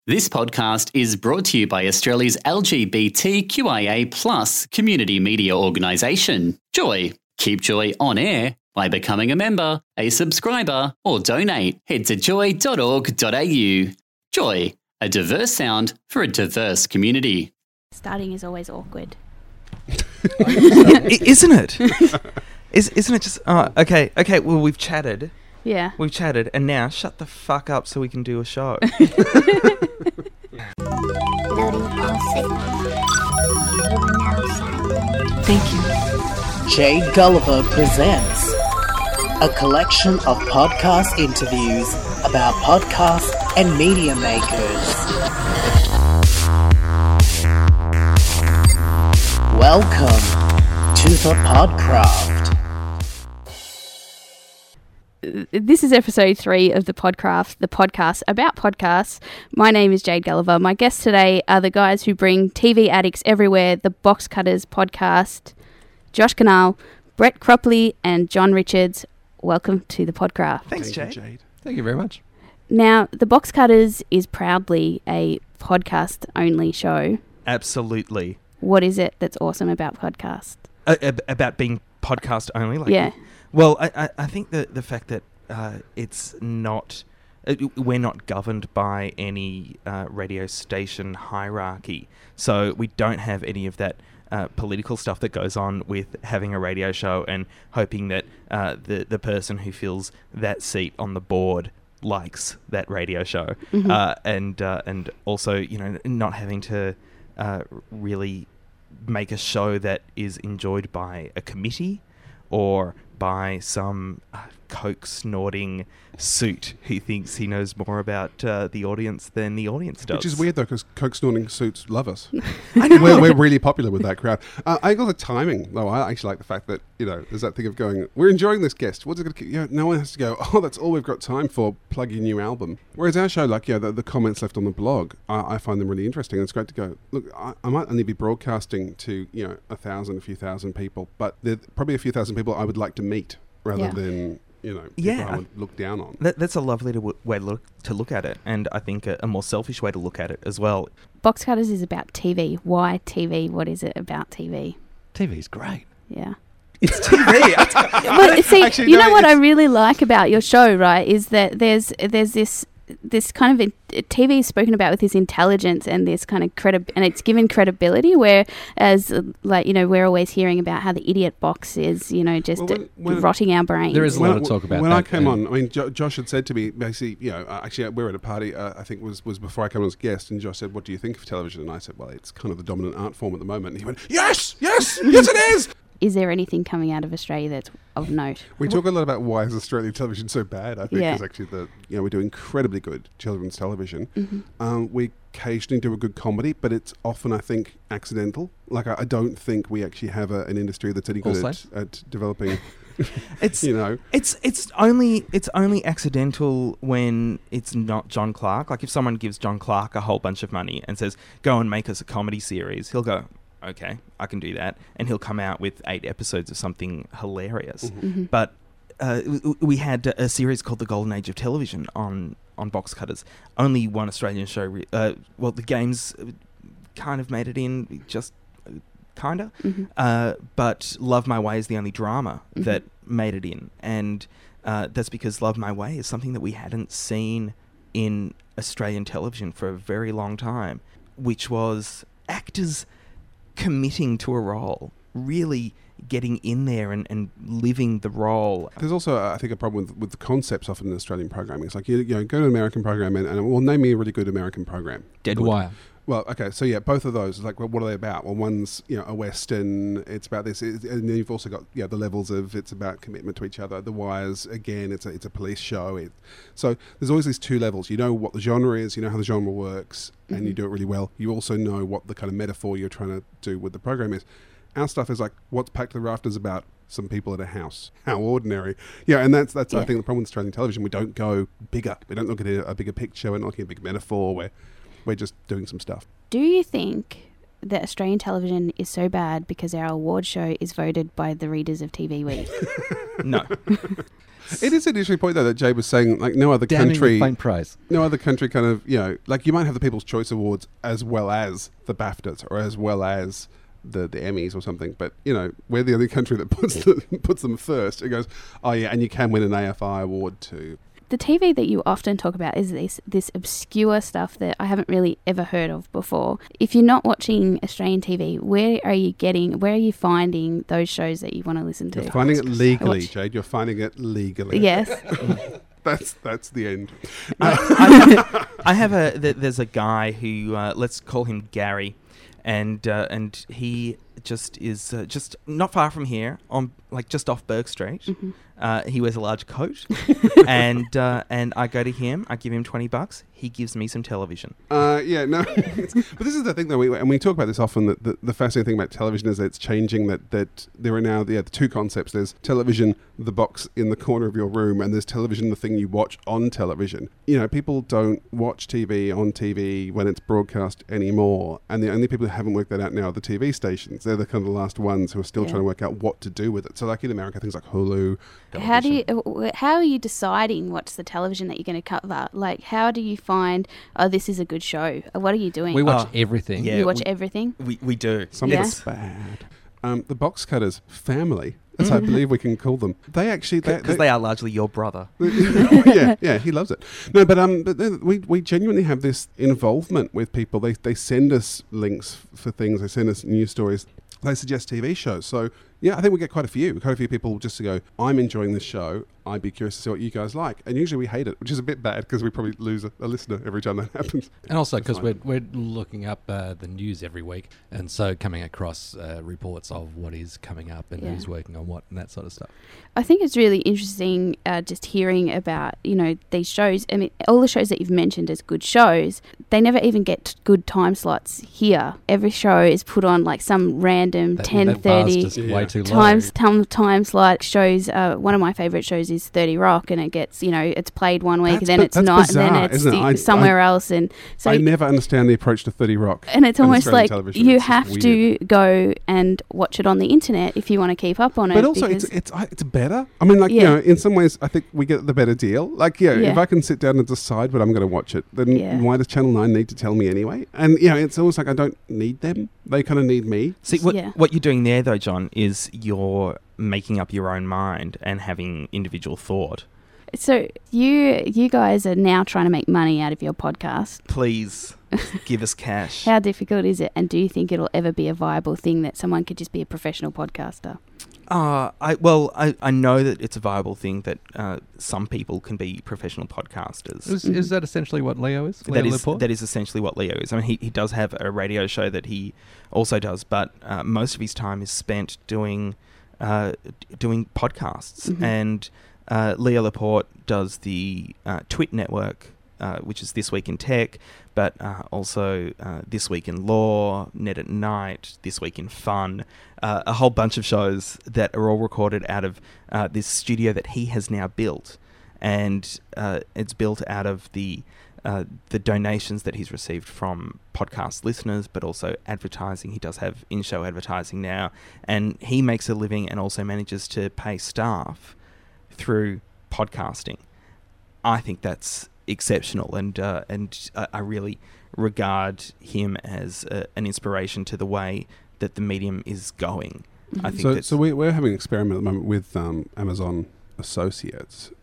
This podcast is brought to you by Australia's LGBTQIA+ community media organisation, Joy. Keep Joy on air by becoming a member, a subscriber, or donate. Head to joy.org.au. Joy, a diverse sound for a diverse community. Starting is always awkward. Isn't it? Isn't it just... okay, well, we've chatted. Yeah. We've chatted, and now shut the fuck up so we can do a show. Thank you. Jade Gulliver presents a collection of podcast interviews about podcasts and media makers. Welcome to the Podcraft. This is episode 3 of the Podcraft, the podcast about podcasts. My name is Jade Gulliver. My guests today are the guys who bring TV addicts everywhere, the Box Cutters podcast, Josh Canal, Brett Cropley, and John Richards. Welcome to the Podcraft. Thanks, Jade. Thank you very much. Now, the Box Cutters is proudly a podcast-only show. Absolutely. What is it that's awesome about podcast? About being podcast only? Yeah. Well, I think the fact that it's not... we're not governed by any radio station hierarchy. So we don't have any of that political stuff that goes on with having a radio show and hoping that the person who fills that seat on the board likes that radio show. Mm-hmm. And also, you know, not having to really make a show that is enjoyed by a committee or by some coke-snorting suit who thinks he knows more about the audience than the audience does. Which is weird, though, because coke-snorting suits love us. I know. We're really popular with that crowd. I got the timing, though. I actually like the fact that, you know, there's that thing of going, we're enjoying this guest. What's it going to... You know, no one has to go, oh, that's all we've got time for, plug your new album. Whereas our show, like, the comments left on the blog, I find them really interesting. And it's great to go, look, I might only be broadcasting to, you know, a few thousand people, but there are probably a few thousand people I would like to meet rather than... You know, people I would look down on. That's a lovely way to look at it, and I think a more selfish way to look at it as well. Box Cutters is about TV. Why TV? What is it about TV? TV's great. Yeah. It's TV. But see, Actually, you know what I really like about your show, right, is that there's this kind of TV is spoken about with this intelligence and this kind of and it's given credibility, whereas, like, you know, we're always hearing about how the idiot box is, you know, just rotting our brains. There is a lot of talk about when that. I came on, I mean, Josh had said to me, basically, you know, actually, we were at a party, I think was before I came on as guest, and Josh said, what do you think of television? And I said, well, it's kind of the dominant art form at the moment. And he went, yes, yes it is! Is there anything coming out of Australia that's of note? We talk a lot about why is Australian television so bad. I think is actually we do incredibly good children's television. Mm-hmm. We occasionally do a good comedy, but it's often, I think, accidental. Like, I don't think we actually have an industry that's any good at developing. It's you know, it's only accidental when it's not John Clark. Like, if someone gives John Clark a whole bunch of money and says, "Go and make us a comedy series," he'll go, okay, I can do that. And he'll come out with 8 episodes of something hilarious. Mm-hmm. But we had a series called The Golden Age of Television on Box Cutters. Only one Australian show. Well, the games kind of made it in, just kind of. Mm-hmm. But Love My Way is the only drama that made it in. And that's because Love My Way is something that we hadn't seen in Australian television for a very long time, which was actors committing to a role, really getting in there and living the role. There's also, I think, a problem with the concepts often in Australian programming. It's like, you know, go to an American program and well, name me a really good American program. Deadwood. The Wire. Well, okay, so yeah, both of those, like, well, what are they about? Well, one's, you know, a Western, it's about this, and then you've also got, you know, the levels of, it's about commitment to each other. The Wire's, again, it's a police show. So there's always these 2 levels. You know what the genre is, you know how the genre works, and you do it really well. You also know what the kind of metaphor you're trying to do with the program is. Our stuff is like, what's Packed to the Rafters about? Some people at a house. How ordinary. Yeah, and that's I think, the problem with Australian television. We don't go bigger. We don't look at a bigger picture. We're not looking at a big metaphor. We're just doing some stuff. Do you think that Australian television is so bad because our award show is voted by the readers of TV Week? No. It is an interesting point, though, that Jay was saying, like, no other Damning country... with faint praise. No other country kind of, like you might have the People's Choice Awards as well as the BAFTAs or as well as the Emmys or something, but, we're the only country that puts them first. It goes, oh yeah, and you can win an AFI award too. The TV that you often talk about is this obscure stuff that I haven't really ever heard of before. If you're not watching Australian TV, where are you finding those shows that you want to listen to? You're finding it legally, Jade. You're finding it legally. Yes. That's the end. I have there's a guy who let's call him Gary, and he just is just not far from here on just off Burke Street. Mm-hmm. He wears a large coat, and I go to him. I give him $20. He gives me some television. But this is the thing, though, and we talk about this often. That the fascinating thing about television is that it's changing. That there are now the two concepts. There's television, the box in the corner of your room, and there's television, the thing you watch on television. People don't watch TV on TV when it's broadcast anymore, and the only people who haven't worked that out now are the TV stations. They're the kind of the last ones who are still trying to work out what to do with it. So, like in America, things like Hulu. How are you deciding what's the television that you're going to cover? Like, how do you find, this is a good show? What are you doing? We watch everything. Yeah, you watch everything? We do. Some of it's bad. The Box Cutters family, as I believe we can call them, they actually... Because they are largely your brother. yeah, he loves it. No, but we genuinely have this involvement with people. They send us links for things. They send us news stories. They suggest TV shows. So, yeah, I think we get quite a few people just to go, I'm enjoying this show. I'd be curious to see what you guys like. And usually we hate it, which is a bit bad because we probably lose a listener every time that happens. And also because we're looking up the news every week, and so coming across reports of what is coming up and who's working on what and that sort of stuff. I think it's really interesting just hearing about, these shows. I mean, all the shows that you've mentioned as good shows, they never even get good time slots here. Every show is put on like some random 10:30 time slot. Shows, one of my favourite shows is 30 Rock, and it gets, it's played one week, and then it's not, bizarre, and then it's somewhere else. And so I never understand the approach to 30 Rock. And it's almost like you have weird. To go and watch it on the internet if you want to keep up on it. But also, it's better. I mean, in some ways, I think we get the better deal. If I can sit down and decide when I'm going to watch it, then why does Channel 9 need to tell me anyway? And, it's almost like I don't need them. They kind of need me. See, what you're doing there, though, John, is you're making up your own mind and having individual thought. So you guys are now trying to make money out of your podcast. Please give us cash. How difficult is it? And do you think it'll ever be a viable thing that someone could just be a professional podcaster? I know that it's a viable thing that some people can be professional podcasters. Is that essentially what Leo is? That is essentially what Leo is. I mean, he does have a radio show that he also does, but most of his time is spent doing podcasts. Mm-hmm. And Leo Laporte does the Twit Network, which is This Week in Tech, but also This Week in Law, Net at Night, This Week in Fun, a whole bunch of shows that are all recorded out of this studio that he has now built. And it's built out of the donations that he's received from podcast listeners, but also advertising. He does have in-show advertising now, and he makes a living and also manages to pay staff through podcasting. I think that's exceptional, and I really regard him as an inspiration to the way that the medium is going. Mm-hmm. I think so we're having an experiment at the moment with Amazon Affiliates.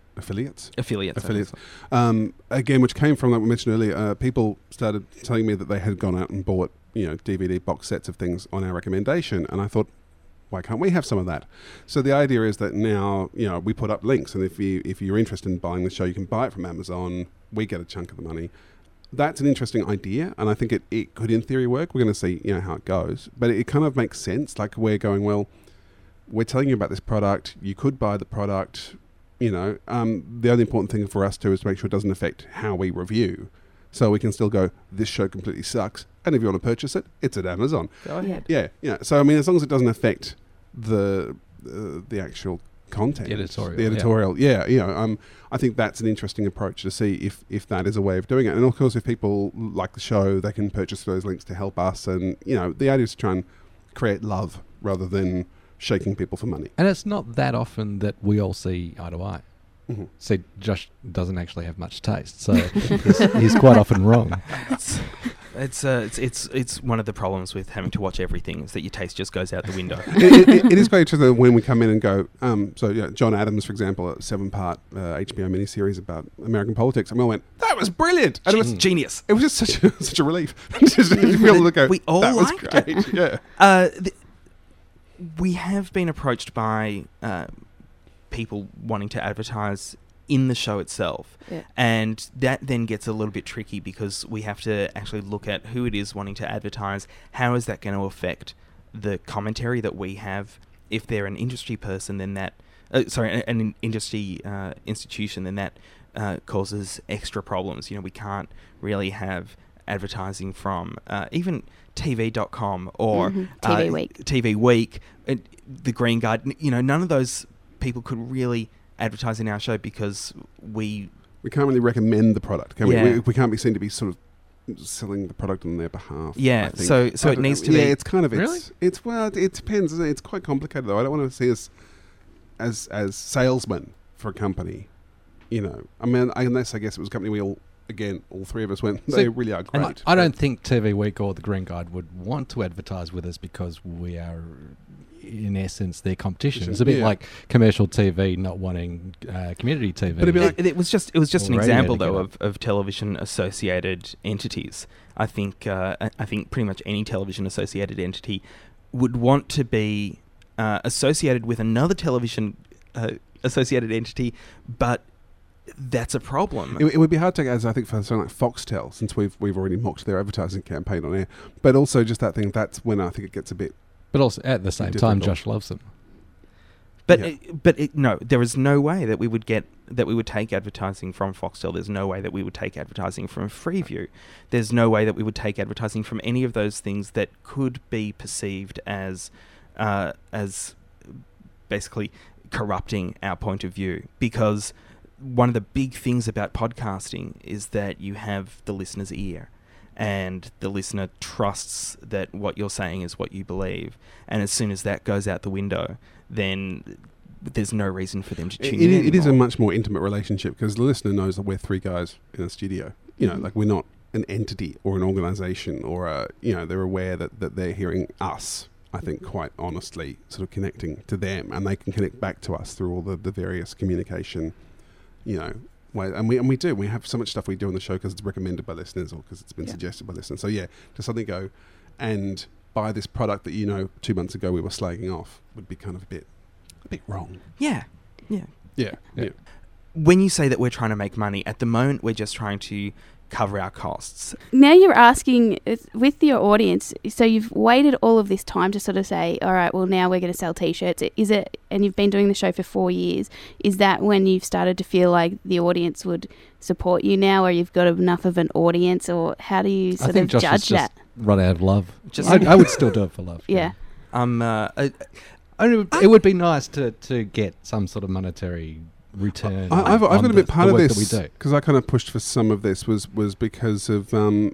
Again, which came from, like we mentioned earlier, people started telling me that they had gone out and bought DVD box sets of things on our recommendation, and I thought, why can't we have some of that? So the idea is that now, we put up links, and if you're interested in buying the show, you can buy it from Amazon. We get a chunk of the money. That's an interesting idea, and I think it could, in theory, work. We're going to see, how it goes. But it kind of makes sense. Like, we're going, well, we're telling you about this product. You could buy the product. The only important thing for us too is to make sure it doesn't affect how we review. So we can still go, this show completely sucks. And if you want to purchase it, it's at Amazon. Go ahead. Yeah. So, I mean, as long as it doesn't affect the actual content. The editorial. I think that's an interesting approach to see if that is a way of doing it. And of course, if people like the show, they can purchase those links to help us. And, the idea is to try and create love rather than shaking people for money. And it's not that often that we all see eye to eye. See, Josh doesn't actually have much taste, so he's quite often wrong. It's one of the problems with having to watch everything is that your taste just goes out the window. It is quite interesting when we come in and go, John Adams, for example, a 7-part HBO miniseries about American politics, and we all went, that was brilliant! And it was genius. It was just such a relief. Just to be able to go, We all that was liked great. it. Yeah. We have been approached by people wanting to advertise in the show itself. Yeah. And that then gets a little bit tricky because we have to actually look at who it is wanting to advertise. How is that going to affect the commentary that we have? If they're an industry person, then that... an industry institution, then that causes extra problems. We can't really have advertising from even TV.com or TV Week, The Green Guide. None of those people could really advertise in our show because we can't really recommend the product, can Yeah. we? We can't be seen to be sort of selling the product on their behalf. Yeah, I think. so it needs to be... Yeah, it's kind of... Really? It depends. Isn't it? It's quite complicated, though. I don't want to see us as salesmen for a company. I mean, unless I guess it was a company we all three of us went, they really are And great. I don't think TV Week or The Green Guide would want to advertise with us because we are, in essence, their competition. It's a bit Yeah. like commercial TV not wanting community TV. But it'd be like- It was just an Or radio example to get though up. of television associated entities. I think pretty much any television associated entity would want to be associated with another television associated entity, but that's a problem. It would be hard to, as I think, for something like Foxtel, since we've already mocked their advertising campaign on air. But also just that thing. That's when I think it gets a bit. But also, at the same time, Difficult. Josh loves them. But no, there is no way that we would take advertising from Foxtel. There's no way that we would take advertising from Freeview. There's no way that we would take advertising from any of those things that could be perceived as basically corrupting our point of view. Because one of the big things about podcasting is that you have the listener's ear. And the listener trusts that what you're saying is what you believe. And as soon as that goes out the window, then there's no reason for them to tune in. It is a anymore. much more intimate relationship because the listener knows that we're three guys in a studio. Like we're not an entity or an organisation or they're aware that they're hearing us. I think quite honestly, sort of connecting to them, and they can connect back to us through all the various communication, way. And we do. We have so much stuff we do on the show because it's recommended by listeners or because it's been suggested by listeners. So to suddenly go and buy this product that 2 months ago we were slagging off would be kind of a bit wrong. Yeah. Yeah. When you say that we're trying to make money, at the moment we're just trying to cover our costs. Now you're asking with your audience, so you've waited all of this time to sort of say, all right, well, now we're going to sell T-shirts. Is it, and you've been doing the show for 4 years, is that when you've started to feel like the audience would support you now, or you've got enough of an audience, or how do you sort of Josh has judge that? just run out of love. Just- I would still do it for love. Yeah. It would be nice to get some sort of monetary return. I've on got a bit the part of work this that we do. because I kind of pushed for some of this was because of Dan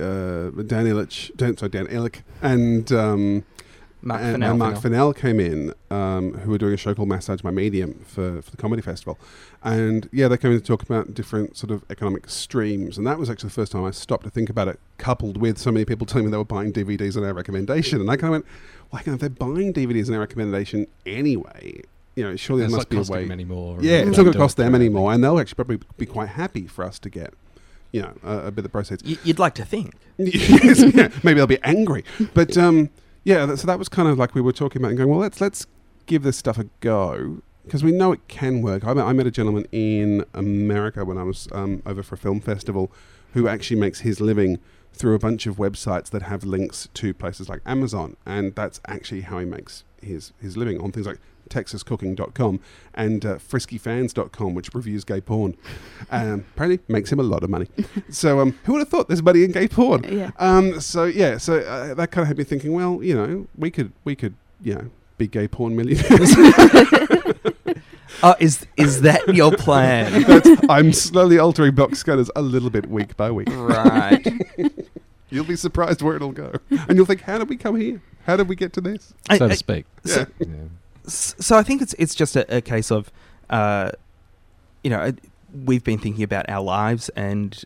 Illich and Mark Fennell came in, who were doing a show called Massage My Medium for the Comedy Festival. And they came in to talk about different sort of economic streams. And that was actually the first time I stopped to think about it, coupled with so many people telling me they were buying DVDs on our recommendation. And I kind of went, well, if they're buying DVDs on our recommendation anyway, surely there It's must not be a costing way. them anymore. Yeah, Don't it's not going do to cost it them for anymore. And they'll actually probably be quite happy for us to get, a bit of proceeds. You'd like to think. Yes, maybe they'll be angry. But so that was kind of like we were talking about and going, well, let's give this stuff a go because we know it can work. I met a gentleman in America when I was over for a film festival who actually makes his living through a bunch of websites that have links to places like Amazon, and that's actually how he makes his living on things like TexasCooking.com and FriskyFans.com, which reviews gay porn. Apparently makes him a lot of money. So who would have thought there's money in gay porn? Yeah. So that kind of had me thinking, well, we could be gay porn millionaires. Oh, is that your plan? I'm slowly altering Box Cutters a little bit week by week. Right. You'll be surprised where it'll go. And you'll think, how did we come here? How did we get to this? so to speak. So I think it's just a case of, we've been thinking about our lives and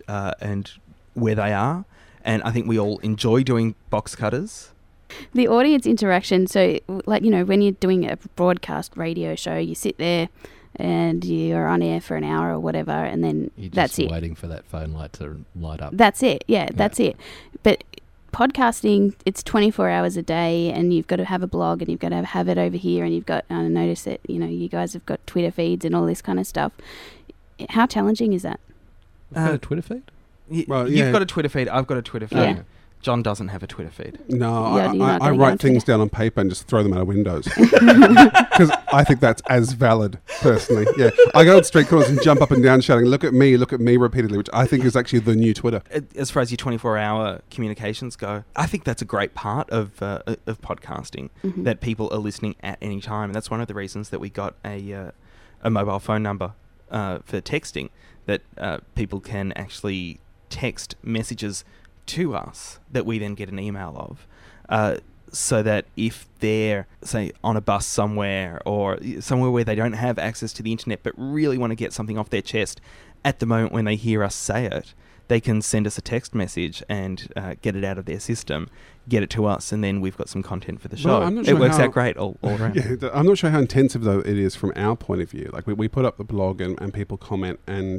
where they are, and I think we all enjoy doing box cutters. The audience interaction, so like, when you're doing a broadcast radio show, you sit there and you're on air for an hour or whatever, and then that's it. You're just waiting for that phone light to light up. That's it, that's it. But podcasting, it's 24 hours a day, and you've got to have a blog, and you've got to have it over here, and you've got, I notice that, you guys have got Twitter feeds and all this kind of stuff. How challenging is that? You've got a Twitter feed? You've got a Twitter feed, I've got a Twitter feed. Yeah. John doesn't have a Twitter feed. No, Yeah, I write things down on paper and just throw them out of windows. Because I think that's as valid, personally. Yeah, I go on street corners and jump up and down shouting, look at me, repeatedly, which I think is actually the new Twitter. As far as your 24-hour communications go, I think that's a great part of podcasting, that people are listening at any time. And that's one of the reasons that we got a mobile phone number for texting, that people can actually text messages to us that we then get an email of, so that if they're, say, on a bus somewhere or somewhere where they don't have access to the internet but really want to get something off their chest at the moment when they hear us say it, they can send us a text message and get it out of their system, get it to us, and then we've got some content for the show. I'm not sure it works out great all around. Yeah, I'm not sure how intensive, though, it is from our point of view. Like, we put up the blog and people comment,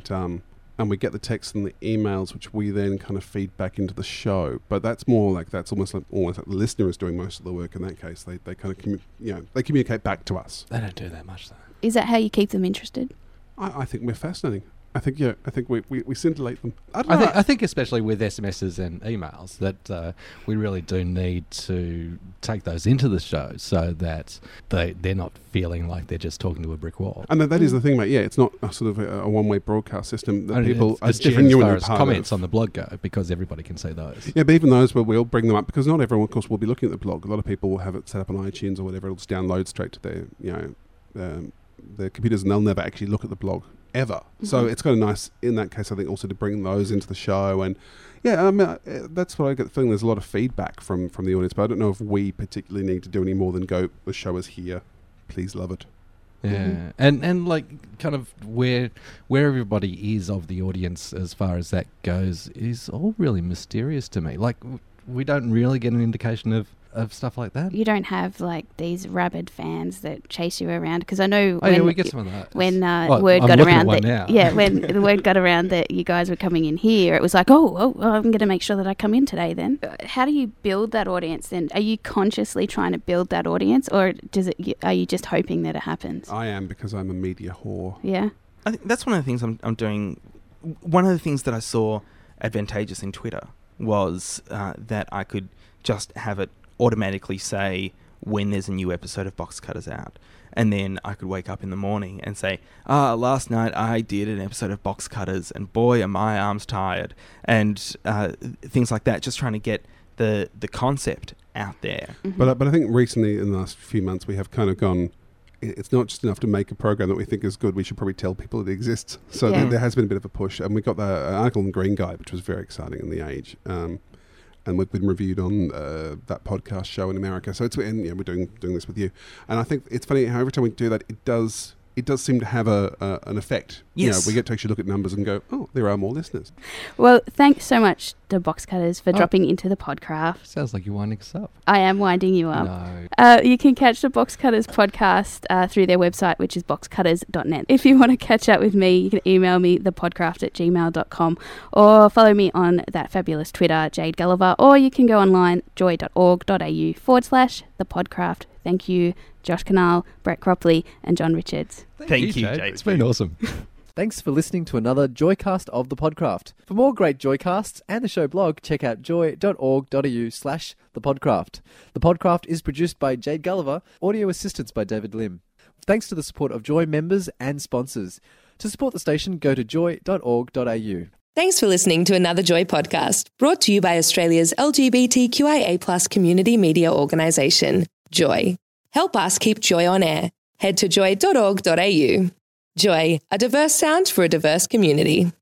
and we get the texts and the emails, which we then kind of feed back into the show. But that's more like, that's almost like the listener is doing most of the work in that case. They kind of they communicate back to us. They don't do that much, though. Is that how you keep them interested? I think we're fascinating. I think we scintillate them. I think especially with SMSs and emails that we really do need to take those into the show so that they're not feeling like they're just talking to a brick wall. And that is the thing, mate. Yeah, it's not a sort of a one-way broadcast system that people are it's genuinely as far as part comments of. on the blog go, because everybody can see those. Yeah, but even those, we'll bring them up because not everyone, of course, will be looking at the blog. A lot of people will have it set up on iTunes or whatever. It'll just download straight to their computers, and they'll never actually look at the blog ever. So it's kind of nice in that case, I think, also to bring those into the show. And that's what I get the feeling. There's a lot of feedback from the audience, but I don't know if we particularly need to do any more than go, the show is here, please love it. Yeah, and like kind of where everybody is of the audience as far as that goes is all really mysterious to me. Like, we don't really get an indication of stuff like that. You don't have like these rabid fans that chase you around, because I know we get some of that. When word got around that, when the word got around that you guys were coming in here, it was like, oh, I'm going to make sure that I come in today. Then, how do you build that audience? Then, are you consciously trying to build that audience, or are you just hoping that it happens? I am, because I'm a media whore. Yeah, I think that's one of the things I'm doing. One of the things that I saw advantageous in Twitter was that I could just have it automatically say when there's a new episode of Box Cutters out. And then I could wake up in the morning and say, last night I did an episode of Box Cutters and boy, are my arms tired. And things like that, just trying to get the concept out there. But I think recently, in the last few months, we have kind of gone, it's not just enough to make a program that we think is good. We should probably tell people it exists. So there has been a bit of a push. And we got the article in Green Guide, which was very exciting in The Age. And we've been reviewed on that podcast show in America. So we're doing this with you. And I think it's funny how every time we do that, it does seem to have an effect. Yes. We get to actually look at numbers and go, oh, there are more listeners. Well, thanks so much, the Box Cutters, for dropping into the podcast. Sounds like you're winding us up. I am winding you up. No. You can catch the Box Cutters podcast through their website, which is boxcutters.net. If you want to catch up with me, you can email me, thepodcraft@gmail.com, or follow me on that fabulous Twitter, Jade Gulliver, or you can go online, joy.org.au/thepodcraft. Thank you, Josh Canal, Brett Cropley, and John Richards. Thank you, Jade. Jade. It's been awesome. Thanks for listening to another Joycast of the Podcraft. For more great Joycasts and the show blog, check out joy.org.au/thepodcraft. The Podcraft is produced by Jade Gulliver, audio assistance by David Lim. Thanks to the support of Joy members and sponsors. To support the station, go to joy.org.au. Thanks for listening to another Joy podcast, brought to you by Australia's LGBTQIA+ community media organisation, Joy. Help us keep Joy on air. Head to joy.org.au. Joy, a diverse sound for a diverse community.